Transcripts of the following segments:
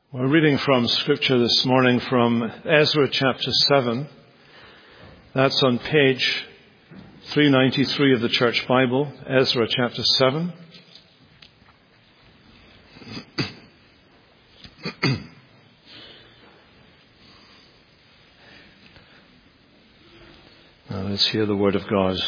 We're reading from Scripture this morning from Ezra chapter 7. That's on page 393 of the Church Bible, Ezra chapter 7. Now let's hear the word of God.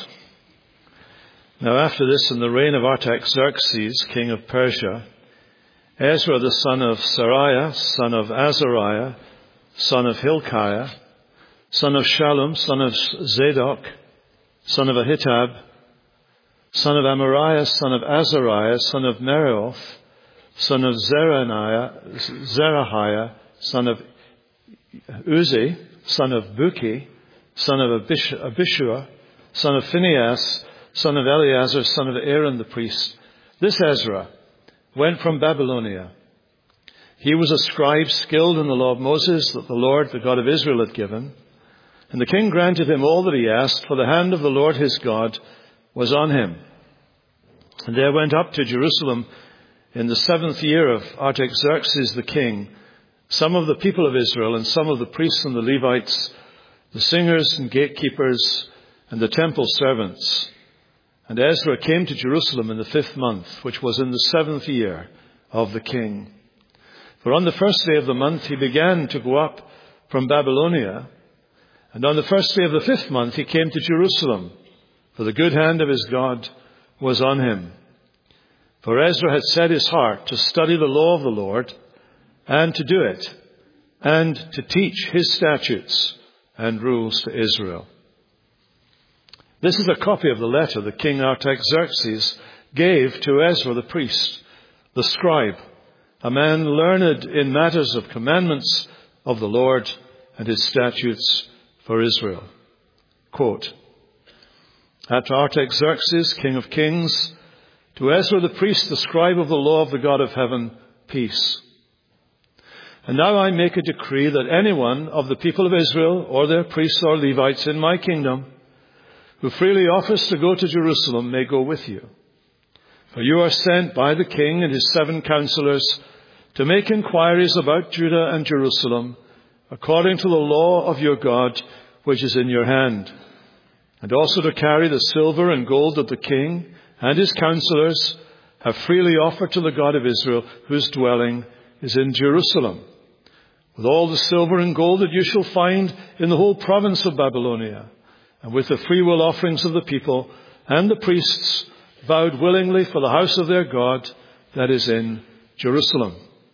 Now after this, in the reign of Artaxerxes, king of Persia, Ezra the son of Seraiah, son of Azariah, son of Hilkiah, son of Shallum, son of Zadok, son of Ahitub, son of Amariah, son of Azariah, son of Merioth, son of Zerahiah, son of Uzi, son of Buki, son of Abishua, son of Phinehas, son of Eleazar, son of Aaron the priest. This Ezra went from Babylonia. He was a scribe skilled in the law of Moses that the Lord, the God of Israel, had given. And the king granted him all that he asked, for the hand of the Lord his God was on him. And there went up to Jerusalem in the 7th year of Artaxerxes the king some of the people of Israel, and some of the priests and the Levites, the singers and gatekeepers, and the temple servants. And Ezra came to Jerusalem in the 5th month, which was in the 7th year of the king. For on the first day of the month he began to go up from Babylonia, and on the first day of the 5th month he came to Jerusalem, for the good hand of his God was on him. For Ezra had set his heart to study the law of the Lord, and to do it, and to teach his statutes and rules to Israel. This is a copy of the letter that King Artaxerxes gave to Ezra the priest, the scribe, a man learned in matters of commandments of the Lord and his statutes for Israel. Quote, "At Artaxerxes, king of kings, to Ezra the priest, the scribe of the law of the God of heaven, peace. And now I make a decree that anyone of the people of Israel, or their priests or Levites in my kingdom, who freely offers to go to Jerusalem, may go with you. For you are sent by the king and his 7 counselors to make inquiries about Judah and Jerusalem, according to the law of your God, which is in your hand, and also to carry the silver and gold that the king and his counselors have freely offered to the God of Israel, whose dwelling is in Jerusalem, with all the silver and gold that you shall find in the whole province of Babylonia, and with the freewill offerings of the people and the priests vowed willingly for the house of their God that is in Jerusalem.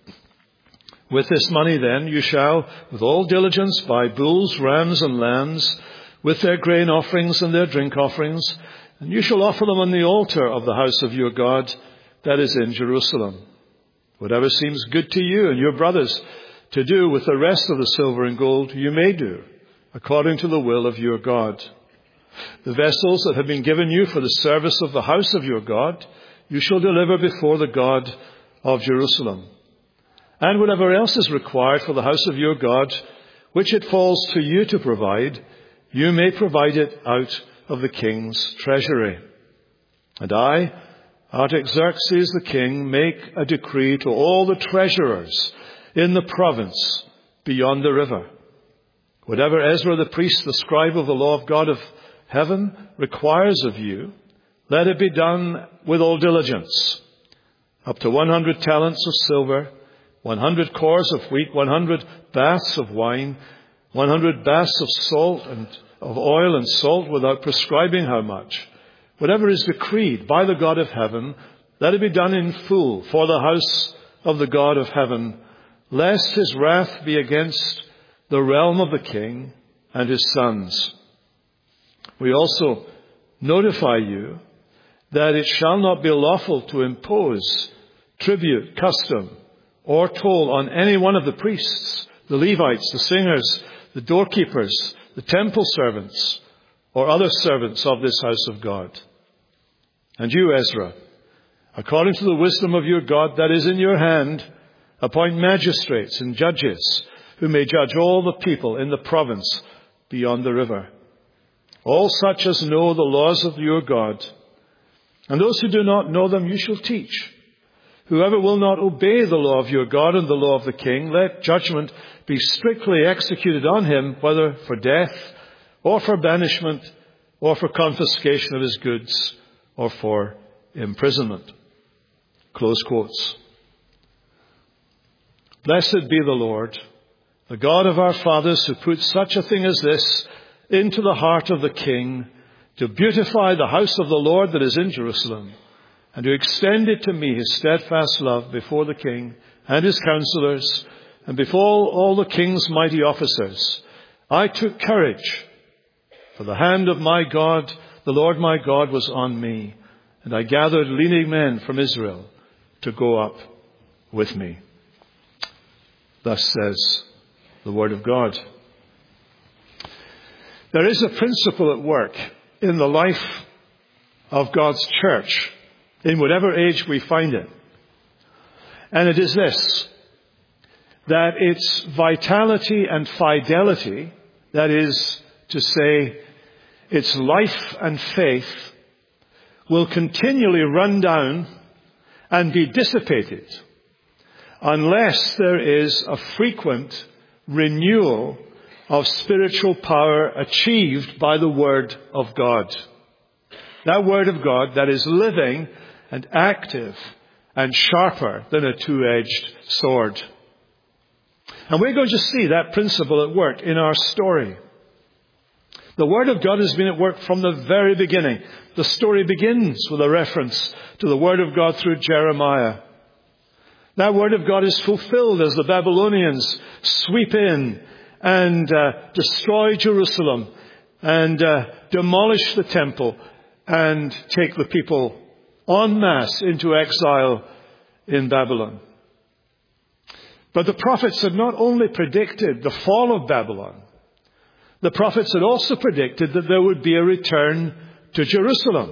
With this money then you shall, with all diligence, buy bulls, rams, and lambs, with their grain offerings and their drink offerings, and you shall offer them on the altar of the house of your God that is in Jerusalem. Whatever seems good to you and your brothers to do with the rest of the silver and gold, you may do, according to the will of your God. The vessels that have been given you for the service of the house of your God, you shall deliver before the God of Jerusalem. And whatever else is required for the house of your God, which it falls to you to provide, you may provide it out of the king's treasury. And I, Artaxerxes the king, make a decree to all the treasurers in the province beyond the river. Whatever Ezra the priest, the scribe of the law of God of heaven, requires of you, let it be done with all diligence. Up to 100 talents of silver, 100 cores of wheat, 100 baths of wine, 100 baths of salt and of oil and salt, without prescribing how much. Whatever is decreed by the God of heaven, let it be done in full for the house of the God of heaven, lest his wrath be against the realm of the king and his sons. We also notify you that it shall not be lawful to impose tribute, custom, or toll on any one of the priests, the Levites, the singers, the doorkeepers, the temple servants, or other servants of this house of God. And you, Ezra, according to the wisdom of your God that is in your hand, appoint magistrates and judges who may judge all the people in the province beyond the river. All such as know the laws of your God. And those who do not know them you shall teach. Whoever will not obey the law of your God and the law of the king, let judgment be strictly executed on him, whether for death or for banishment or for confiscation of his goods or for imprisonment." Close quotes. Blessed be the Lord, the God of our fathers, who put such a thing as this into the heart of the king, to beautify the house of the Lord that is in Jerusalem, and to extend it to me his steadfast love before the king and his counselors, and before all the king's mighty officers. I took courage, for the hand of my God, the Lord my God, was on me, and I gathered leading men from Israel to go up with me. Thus says the word of God. There is a principle at work in the life of God's church, in whatever age we find it. And it is this, that its vitality and fidelity, that is to say, its life and faith, will continually run down and be dissipated unless there is a frequent renewal of spiritual power achieved by the Word of God. That Word of God that is living and active and sharper than a two-edged sword. And we're going to see that principle at work in our story. The Word of God has been at work from the very beginning. The story begins with a reference to the Word of God through Jeremiah. That Word of God is fulfilled as the Babylonians sweep in and destroy Jerusalem and demolish the temple and take the people en masse into exile in Babylon. But the prophets had not only predicted the fall of Babylon, the prophets had also predicted that there would be a return to Jerusalem.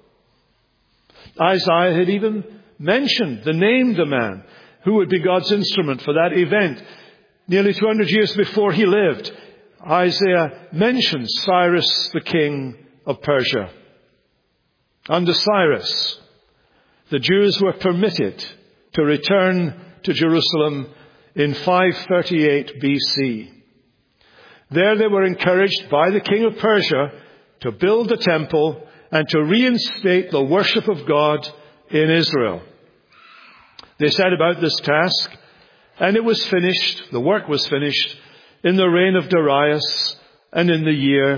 Isaiah had even mentioned, named the man who would be God's instrument for that event. Nearly 200 years before he lived, Isaiah mentions Cyrus, the king of Persia. Under Cyrus, the Jews were permitted to return to Jerusalem in 538 BC. There they were encouraged by the king of Persia to build the temple and to reinstate the worship of God in Israel. They set about this task, and it was finished, the work was finished, in the reign of Darius and in the year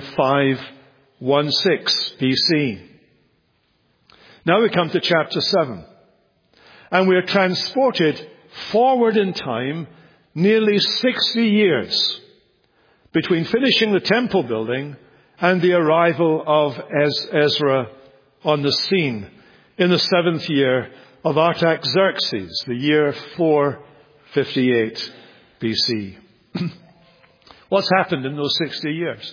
516 BC. Now we come to chapter 7, and we are transported forward in time nearly 60 years between finishing the temple building and the arrival of Ezra on the scene in the 7th year of Artaxerxes, the year 458 BC. What's happened in those 60 years?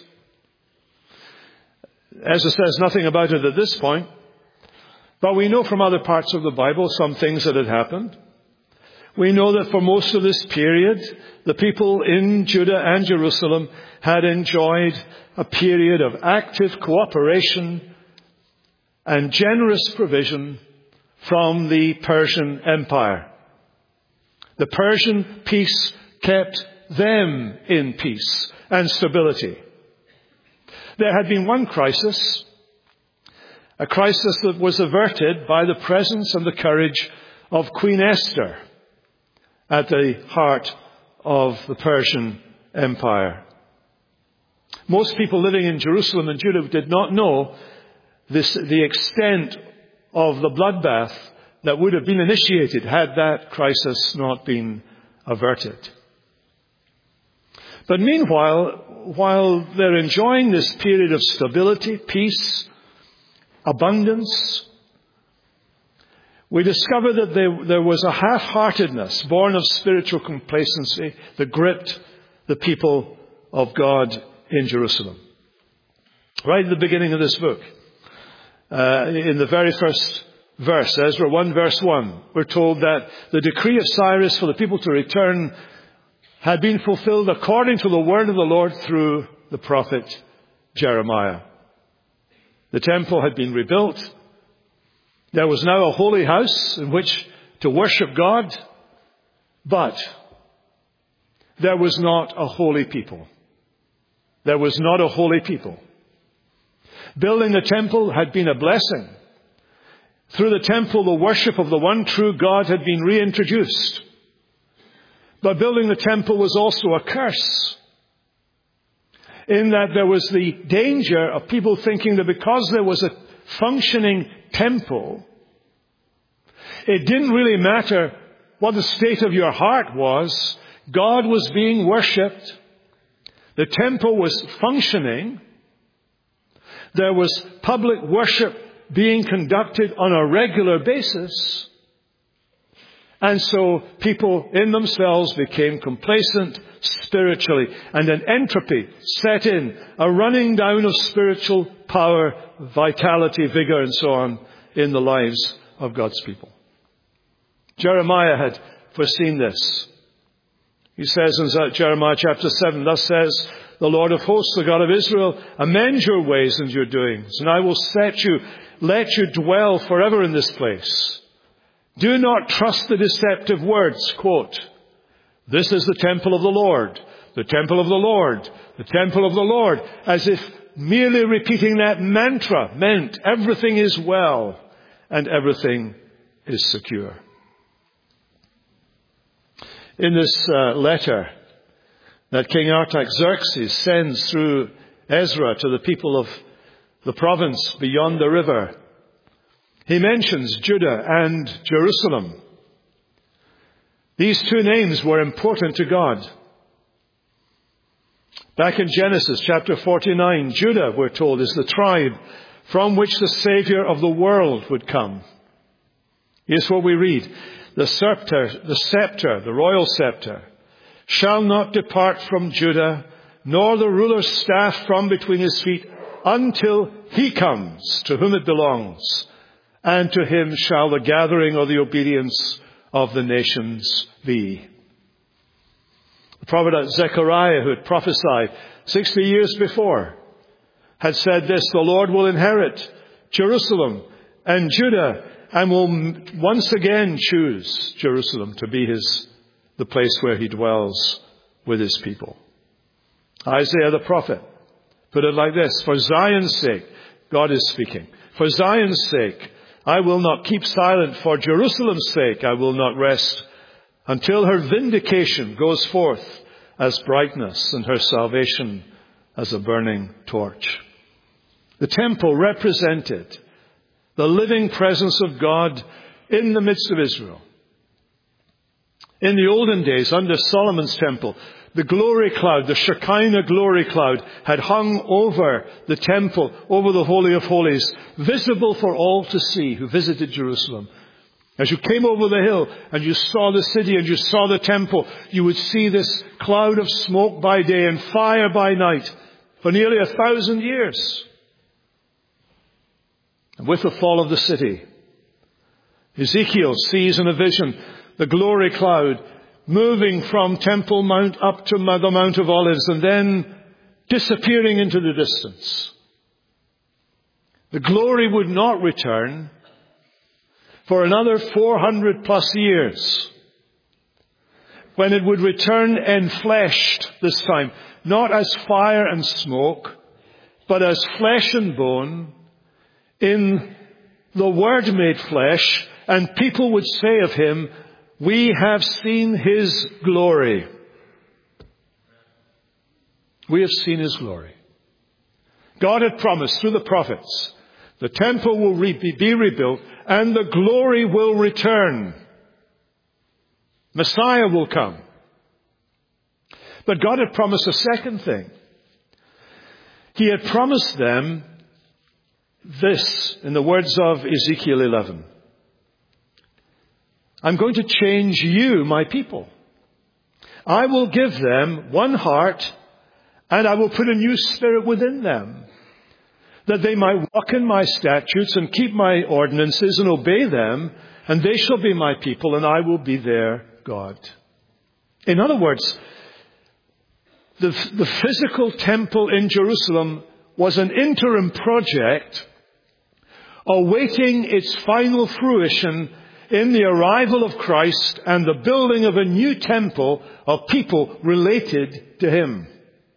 Ezra says nothing about it at this point, but we know from other parts of the Bible some things that had happened. We know that for most of this period, the people in Judah and Jerusalem had enjoyed a period of active cooperation and generous provision from the Persian Empire. The Persian peace kept them in peace and stability. There had been one crisis, a crisis that was averted by the presence and the courage of Queen Esther at the heart of the Persian Empire. Most people living in Jerusalem and Judah did not know the extent of the bloodbath that would have been initiated had that crisis not been averted. But meanwhile, while they're enjoying this period of stability, peace, abundance, we discover that there was a half-heartedness born of spiritual complacency that gripped the people of God in Jerusalem. Right at the beginning of this book, in the very first verse, Ezra 1 verse 1, we're told that the decree of Cyrus for the people to return had been fulfilled according to the word of the Lord through the prophet Jeremiah. The temple had been rebuilt. There was now a holy house in which to worship God, but there was not a holy people. There was not a holy people. Building the temple had been a blessing. Through the temple, the worship of the one true God had been reintroduced. But building the temple was also a curse, in that there was the danger of people thinking that because there was a functioning temple, it didn't really matter what the state of your heart was. God was being worshipped. The temple was functioning. There was public worship being conducted on a regular basis. And so people in themselves became complacent spiritually, and an entropy set in, a running down of spiritual power, vitality, vigor, and so on in the lives of God's people. Jeremiah had foreseen this. He says in Jeremiah chapter 7, "Thus says the Lord of hosts, the God of Israel, amend your ways and your doings, and I will let you dwell forever in this place. Do not trust the deceptive words," quote, "This is the temple of the Lord, the temple of the Lord, the temple of the Lord," as if merely repeating that mantra meant everything is well and everything is secure. In this letter that King Artaxerxes sends through Ezra to the people of the province beyond the river, he mentions Judah and Jerusalem. These two names were important to God. Back in Genesis chapter 49, Judah, we're told, is the tribe from which the Savior of the world would come. Here's what we read. The scepter, the royal scepter, shall not depart from Judah, nor the ruler's staff from between his feet, until he comes to whom it belongs, and to him shall the gathering or the obedience of the nations be. The prophet Zechariah, who had prophesied 60 years before, had said this: "The Lord will inherit Jerusalem and Judah, and will once again choose Jerusalem to be the place where he dwells with his people." Isaiah the prophet put it like this: "For Zion's sake," God is speaking, "for Zion's sake, I will not keep silent. For Jerusalem's sake, I will not rest until her vindication goes forth as brightness and her salvation as a burning torch." The temple represented the living presence of God in the midst of Israel. In the olden days, under Solomon's temple, the glory cloud, the Shekinah glory cloud, had hung over the temple, over the Holy of Holies, visible for all to see who visited Jerusalem. As you came over the hill and you saw the city and you saw the temple, you would see this cloud of smoke by day and fire by night for nearly 1,000 years. And with the fall of the city, Ezekiel sees in a vision the glory cloud moving from Temple Mount up to the Mount of Olives and then disappearing into the distance. The glory would not return for another 400 plus years, when it would return enfleshed this time, not as fire and smoke, but as flesh and bone, in the Word made flesh, and people would say of him, "We have seen his glory." We have seen his glory. God had promised through the prophets, the temple will be rebuilt and the glory will return. Messiah will come. But God had promised a second thing. He had promised them this, in the words of Ezekiel 11. "I'm going to change you, my people. I will give them one heart, and I will put a new spirit within them, that they might walk in my statutes and keep my ordinances and obey them, and they shall be my people, and I will be their God." In other words, the physical temple in Jerusalem was an interim project awaiting its final fruition in the arrival of Christ and the building of a new temple of people related to him.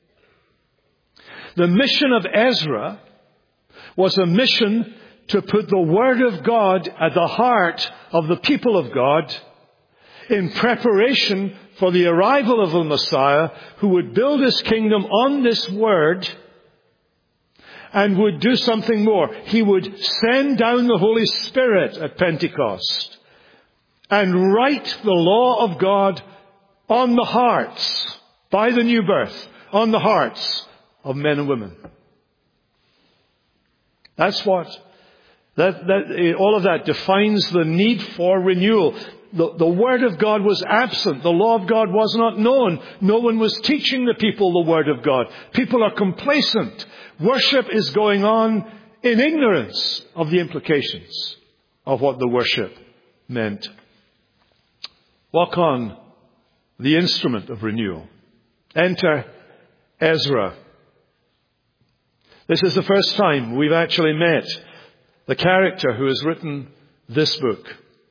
The mission of Ezra was a mission to put the Word of God at the heart of the people of God in preparation for the arrival of the Messiah, who would build his kingdom on this Word and would do something more. He would send down the Holy Spirit at Pentecost and write the law of God on the hearts, by the new birth, on the hearts of men and women. That's what, all of that defines the need for renewal. The Word of God was absent. The law of God was not known. No one was teaching the people the Word of God. People are complacent. Worship is going on in ignorance of the implications of what the worship meant. Walk on, the instrument of renewal. Enter Ezra. This is the first time we've actually met the character who has written this book.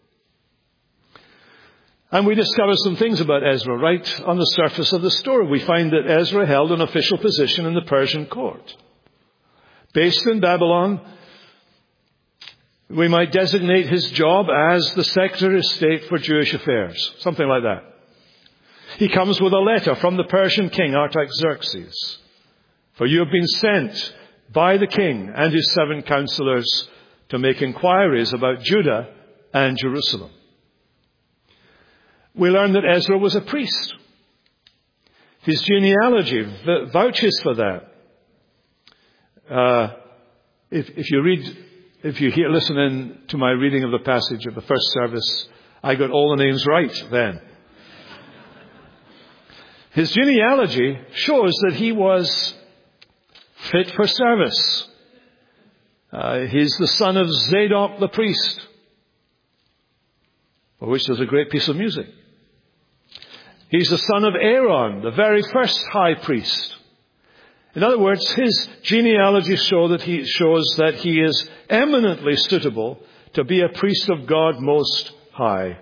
And we discover some things about Ezra right on the surface of the story. We find that Ezra held an official position in the Persian court. Based in Babylon, we might designate his job as the Secretary of State for Jewish Affairs. Something like that. He comes with a letter from the Persian king, Artaxerxes. For you have been sent by the king and his 7 counselors to make inquiries about Judah and Jerusalem. We learn that Ezra was a priest. His genealogy vouches for that. If you listen in to my reading of the passage of the first service, I got all the names right then. His genealogy shows that he was fit for service. He's the son of Zadok the priest, for which there's a great piece of music. He's the son of Aaron, the very first high priest. In other words, his genealogy shows that he is eminently suitable to be a priest of God Most High.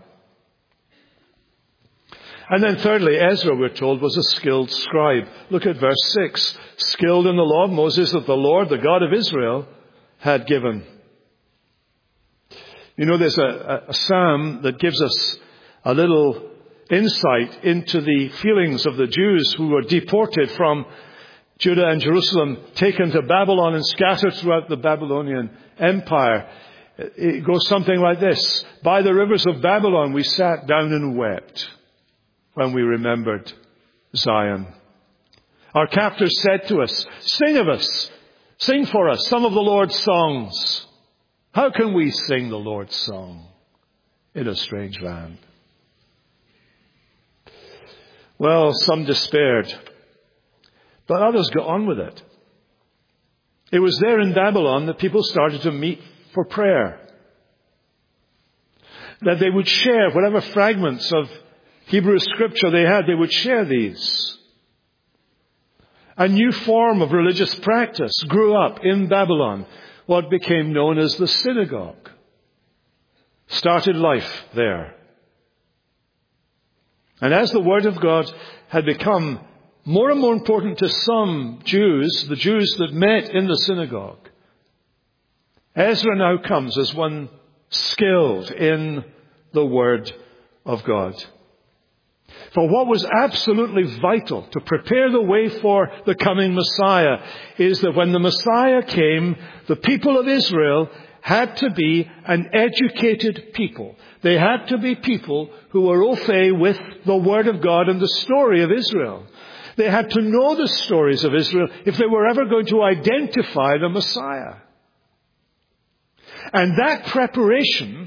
And then thirdly, Ezra, we're told, was a skilled scribe. Look at verse 6. Skilled in the law of Moses that the Lord, the God of Israel, had given. You know, there's a psalm that gives us a little insight into the feelings of the Jews who were deported from Judah and Jerusalem, taken to Babylon and scattered throughout the Babylonian Empire. It goes something like this. By the rivers of Babylon we sat down and wept when we remembered Zion. Our captors said to us, sing for us some of the Lord's songs. How can we sing the Lord's song in a strange land? Well, some despaired, but others got on with it. It was there in Babylon that people started to meet for prayer. That they would share whatever fragments of Hebrew scripture they had, they would share these. A new form of religious practice grew up in Babylon, what became known as the synagogue. Started life there. And as the Word of God had become more and more important to some Jews, the Jews that met in the synagogue, Ezra now comes as one skilled in the Word of God. For what was absolutely vital to prepare the way for the coming Messiah is that when the Messiah came, the people of Israel had to be an educated people. They had to be people who were au fait with the Word of God and the story of Israel. They had to know the stories of Israel if they were ever going to identify the Messiah. And that preparation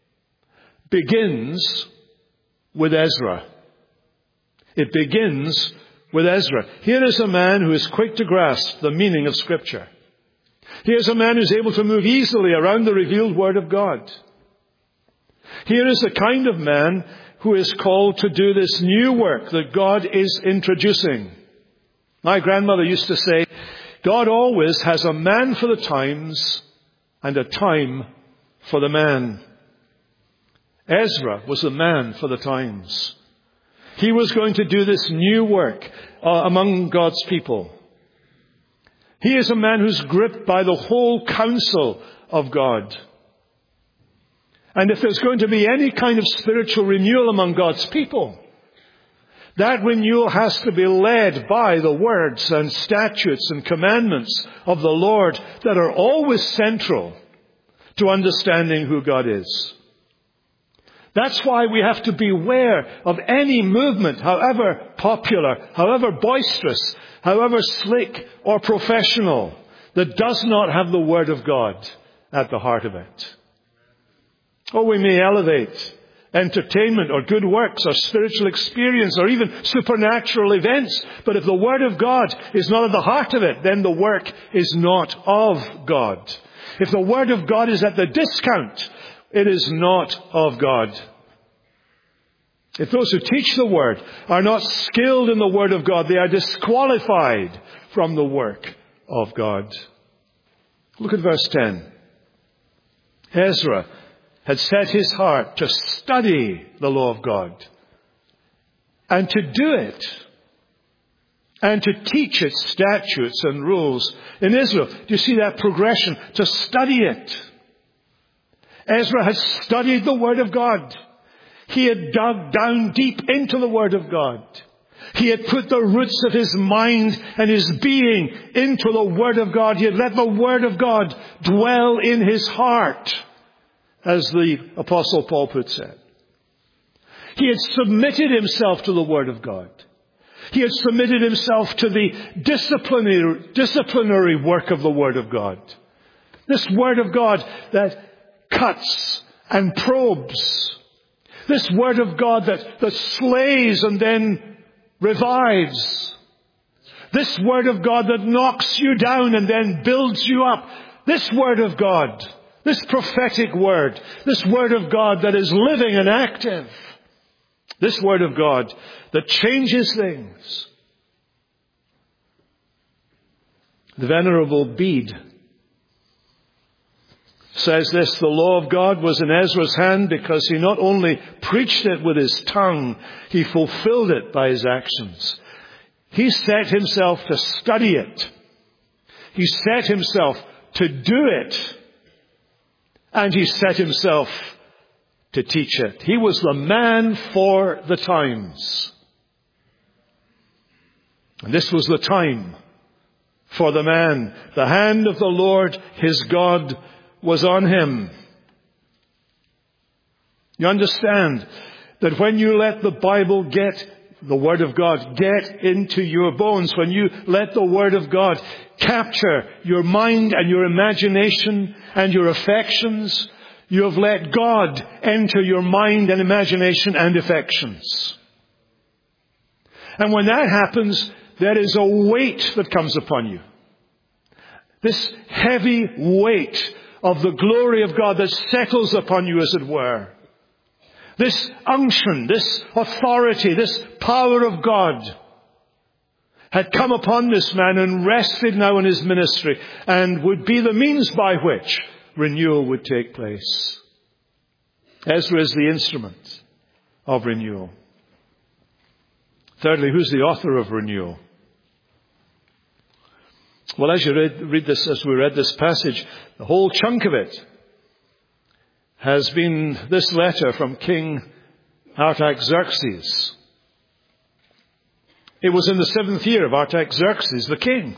begins with Ezra. It begins with Ezra. Here is a man who is quick to grasp the meaning of Scripture. Here's a man who's able to move easily around the revealed Word of God. Here is the kind of man who is called to do this new work that God is introducing. My grandmother used to say, God always has a man for the times and a time for the man. Ezra was the man for the times. He was going to do this new work among God's people. He is a man who's gripped by the whole counsel of God. And if there's going to be any kind of spiritual renewal among God's people, that renewal has to be led by the words and statutes and commandments of the Lord that are always central to understanding who God is. That's why we have to beware of any movement, however popular, however boisterous, however slick or professional, that does not have the Word of God at the heart of it. Or we may elevate entertainment or good works or spiritual experience or even supernatural events. But if the Word of God is not at the heart of it, then the work is not of God. If the Word of God is at the discount, it is not of God. If those who teach the Word are not skilled in the Word of God, they are disqualified from the work of God. Look at verse 10. Ezra had set his heart to study the law of God and to do it and to teach its statutes and rules in Israel. Do you see that progression? To study it. Ezra had studied the Word of God. He had dug down deep into the Word of God. He had put the roots of his mind and his being into the Word of God. He had let the Word of God dwell in his heart, as the Apostle Paul puts it. He had submitted himself to the Word of God. He had submitted himself to the disciplinary work of the Word of God. This Word of God that cuts and probes. This Word of God that slays and then revives. This Word of God that knocks you down and then builds you up. This Word of God, this prophetic Word, this Word of God that is living and active. This Word of God that changes things. The Venerable Bede says this: the law of God was in Ezra's hand because he not only preached it with his tongue, he fulfilled it by his actions. He set himself to study it. He set himself to do it. And he set himself to teach it. He was the man for the times. And this was the time for the man. The hand of the Lord, his God, was on him. You understand that when you let the Bible the Word of God get into your bones, when you let the Word of God capture your mind and your imagination and your affections, you have let God enter your mind and imagination and affections. And when that happens, there is a weight that comes upon you. This heavy weight of the glory of God that settles upon you, as it were. This unction, this authority, this power of God had come upon this man and rested now in his ministry and would be the means by which renewal would take place. Ezra is the instrument of renewal. Thirdly, who's the author of renewal? Well, as you read this, as we read this passage, the whole chunk of it has been this letter from King Artaxerxes. It was in the 7th year of Artaxerxes, the king.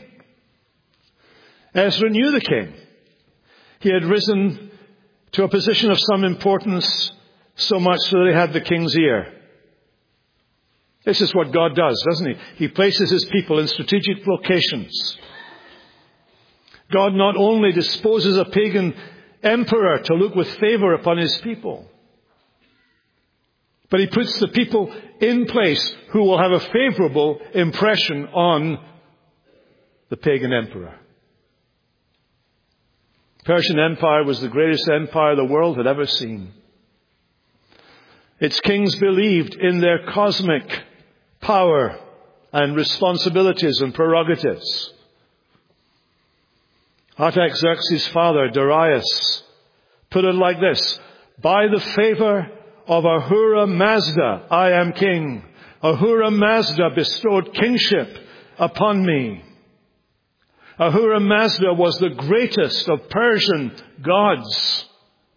Ezra knew the king. He had risen to a position of some importance, so much so that he had the king's ear. This is what God does, doesn't he? He places his people in strategic locations. God not only disposes a pagan emperor to look with favor upon his people, but he puts the people in place who will have a favorable impression on the pagan emperor. The Persian Empire was the greatest empire the world had ever seen. Its kings believed in their cosmic power and responsibilities and prerogatives. Artaxerxes' father, Darius, put it like this: by the favor of Ahura Mazda, I am king. Ahura Mazda bestowed kingship upon me. Ahura Mazda was the greatest of Persian gods.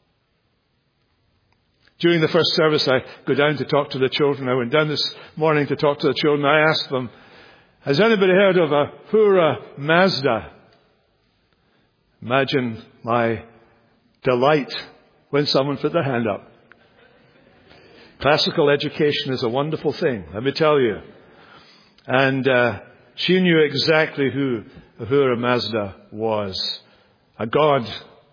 During the first service, I go down to talk to the children. I went down this morning to talk to the children. I asked them, has anybody heard of Ahura Mazda? Imagine my delight when someone put their hand up. Classical education is a wonderful thing, let me tell you. And she knew exactly who Ahura Mazda was. A god.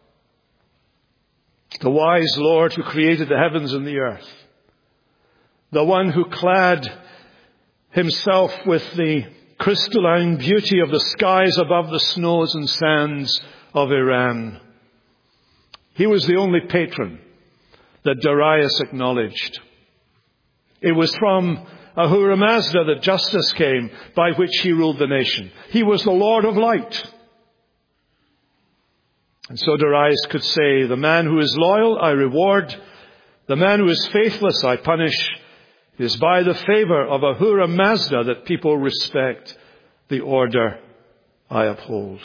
The wise Lord who created the heavens and the earth. The one who clad himself with the crystalline beauty of the skies above the snows and sands of Iran. He was the only patron that Darius acknowledged. It was from Ahura Mazda that justice came, by which he ruled the nation. He was the Lord of light. And so Darius could say, the man who is loyal, I reward. The man who is faithless, I punish. It is by the favor of Ahura Mazda that people respect the order I uphold.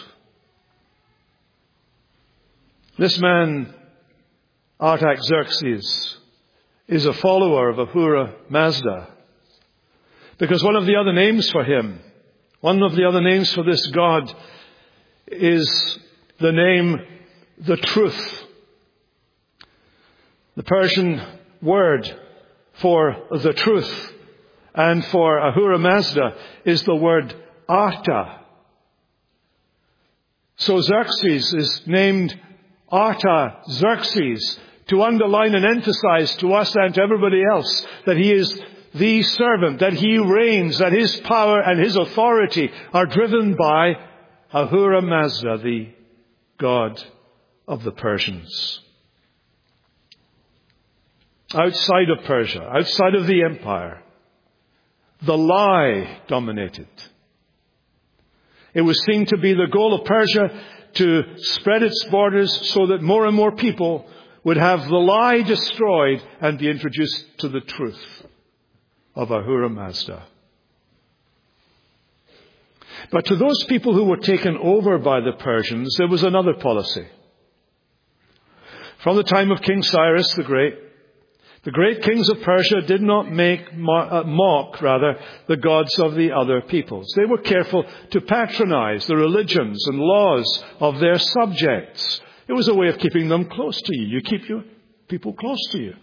This man, Artaxerxes, is a follower of Ahura Mazda. Because one of the other names for him, one of the other names for this God is the name, the truth. The Persian word for the truth and for Ahura Mazda is the word Arta. So Xerxes is named Artaxerxes to underline and emphasize to us and to everybody else that he is the servant, that he reigns, that his power and his authority are driven by Ahura Mazda, the god of the Persians. Outside of Persia, outside of the empire, the lie dominated. It was seen to be the goal of Persia to spread its borders so that more and more people would have the lie destroyed and be introduced to the truth of Ahura Mazda. But to those people who were taken over by the Persians, there was another policy. From the time of King Cyrus the great kings of Persia did not mock the gods of the other peoples. They were careful to patronize the religions and laws of their subjects. It was a way of keeping them close to you. You keep your people close to you.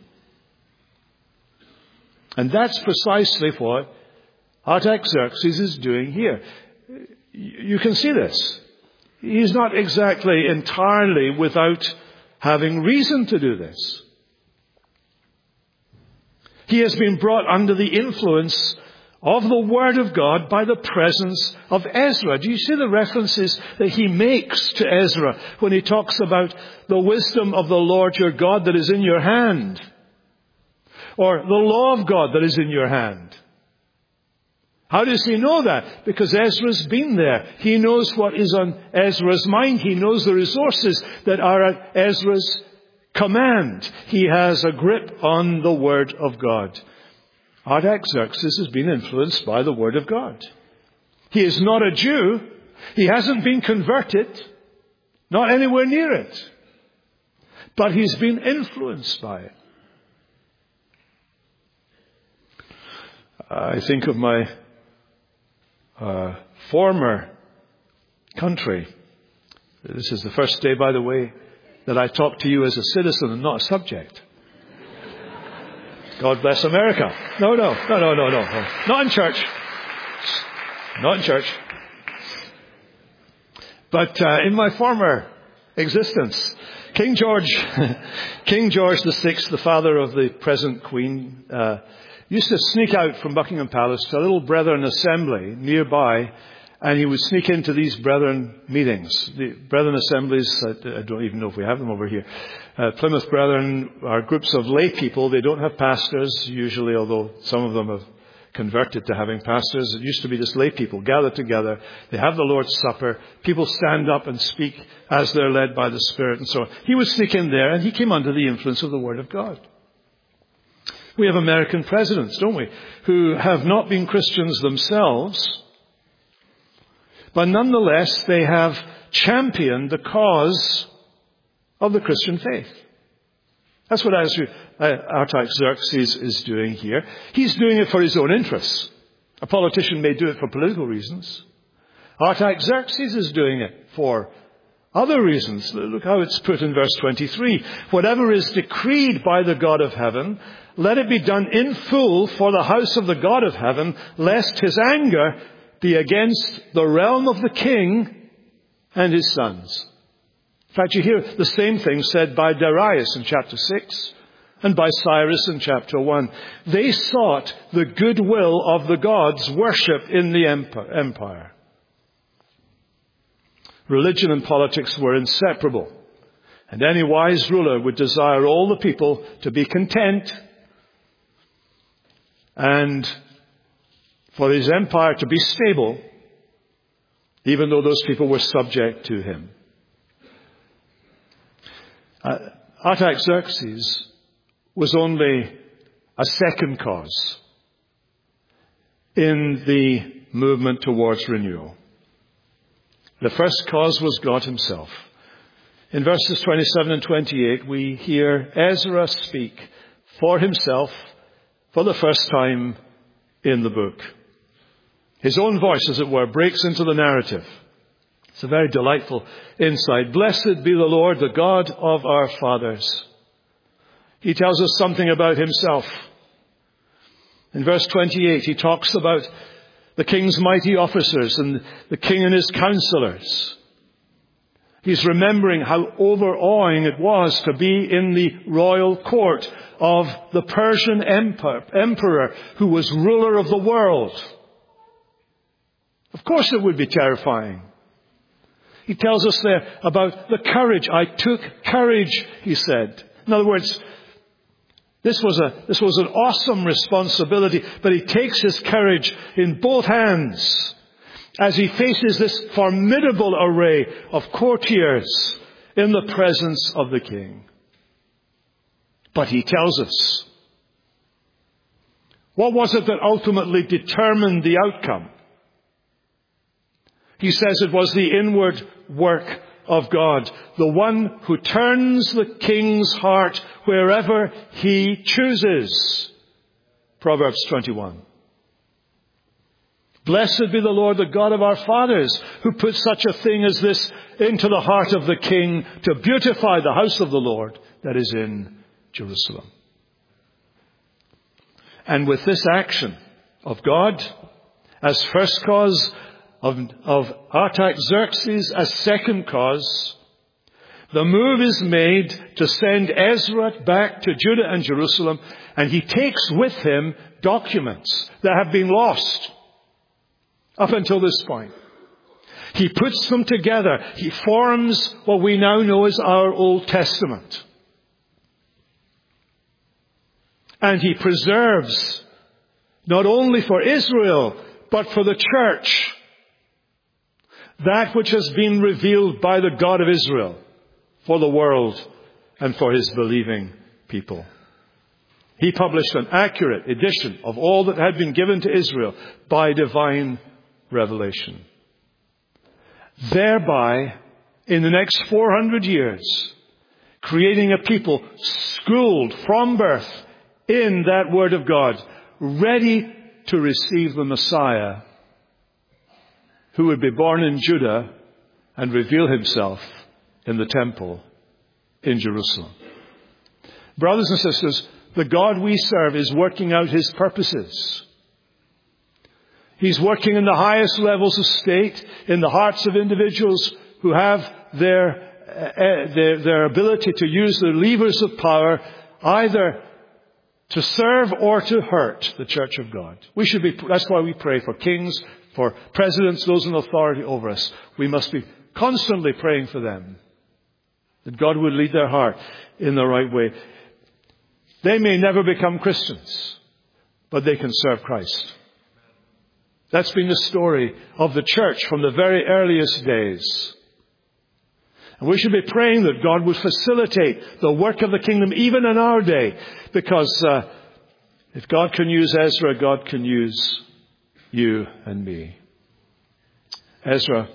And that's precisely what Artaxerxes is doing here. You can see this. He's not exactly entirely without having reason to do this. He has been brought under the influence of the Word of God by the presence of Ezra. Do you see the references that he makes to Ezra when he talks about the wisdom of the Lord your God that is in your hand? Or the law of God that is in your hand? How does he know that? Because Ezra's been there. He knows what is on Ezra's mind. He knows the resources that are at Ezra's command. He has a grip on the Word of God. Artaxerxes has been influenced by the Word of God. He is not a Jew. He hasn't been converted. Not anywhere near it. But he's been influenced by it. I think of my former country. This is the first day, by the way, that I talk to you as a citizen and not a subject. God bless America. No. Not in church. Not in church. But in my former existence, King George VI, the father of the present Queen, used to sneak out from Buckingham Palace to a little Brethren assembly nearby, and he would sneak into these Brethren meetings. The Brethren assemblies, I don't even know if we have them over here. Plymouth Brethren are groups of lay people. They don't have pastors usually, although some of them have converted to having pastors. It used to be just lay people gathered together. They have the Lord's Supper. People stand up and speak as they're led by the Spirit and so on. He would sneak in there, and he came under the influence of the Word of God. We have American presidents, don't we, who have not been Christians themselves, but nonetheless they have championed the cause of the Christian faith. That's what Artaxerxes is doing here. He's doing it for his own interests. A politician may do it for political reasons. Artaxerxes is doing it for other reasons. Look how it's put in verse 23. Whatever is decreed by the God of heaven, let it be done in full for the house of the God of heaven, lest his anger be against the realm of the king and his sons. In fact, you hear the same thing said by Darius in chapter 6 and by Cyrus in chapter 1. They sought the goodwill of the gods worshipped in the empire. Religion and politics were inseparable, and any wise ruler would desire all the people to be content and for his empire to be stable, even though those people were subject to him. Artaxerxes was only a second cause in the movement towards renewal. The first cause was God himself. In verses 27 and 28, we hear Ezra speak for himself for the first time in the book. His own voice, as it were, breaks into the narrative. It's a very delightful insight. Blessed be the Lord, the God of our fathers. He tells us something about himself. In verse 28, he talks about the king's mighty officers and the king and his counselors. He's remembering how overawing it was to be in the royal court of the Persian emperor who was ruler of the world. Of course it would be terrifying. He tells us there about the courage. I took courage, he said. In other words, this was an awesome responsibility, but he takes his courage in both hands as he faces this formidable array of courtiers in the presence of the king. But he tells us, what was it that ultimately determined the outcome? He says it was the inward work of God, the one who turns the king's heart wherever he chooses. Proverbs 21. Blessed be the Lord, the God of our fathers, who put such a thing as this into the heart of the king to beautify the house of the Lord that is in Jerusalem. And with this action of God as first cause, of Artaxerxes as second cause, the move is made to send Ezra back to Judah and Jerusalem, and he takes with him documents that have been lost up until this point. He puts them together. He forms what we now know as our Old Testament. And he preserves, not only for Israel, but for the church, that which has been revealed by the God of Israel for the world and for his believing people. He published an accurate edition of all that had been given to Israel by divine revelation. Thereby, in the next 400 years, creating a people schooled from birth in that Word of God, ready to receive the Messiah, who would be born in Judah and reveal himself in the temple in Jerusalem. Brothers and sisters, the God we serve is working out his purposes. He's working in the highest levels of state, in the hearts of individuals who have their ability to use the levers of power either to serve or to hurt the church of God. That's why we pray for kings, for presidents, those in authority over us. We must be constantly praying for them, that God would lead their heart in the right way. They may never become Christians, but they can serve Christ. That's been the story of the church from the very earliest days. And we should be praying that God would facilitate the work of the kingdom even in our day, because If God can use Ezra, God can use you and me. Ezra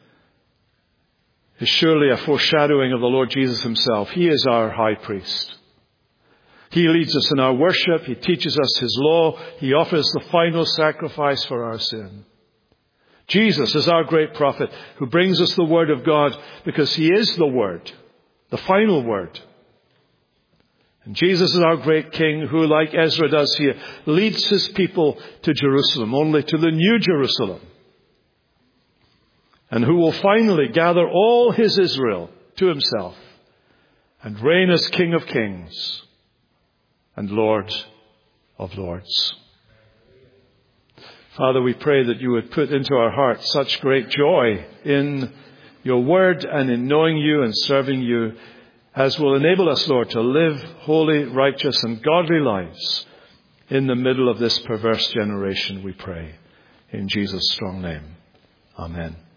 is surely a foreshadowing of the Lord Jesus himself. He is our high priest. He leads us in our worship. He teaches us his law. He offers the final sacrifice for our sin. Jesus is our great prophet who brings us the word of God because he is the word, the final word. And Jesus is our great king who, like Ezra does here, leads his people to Jerusalem, only to the new Jerusalem. And who will finally gather all his Israel to himself and reign as King of Kings and Lord of Lords. Father, we pray that you would put into our hearts such great joy in your word and in knowing you and serving you as will enable us, Lord, to live holy, righteous and godly lives in the middle of this perverse generation, we pray. In Jesus' strong name. Amen.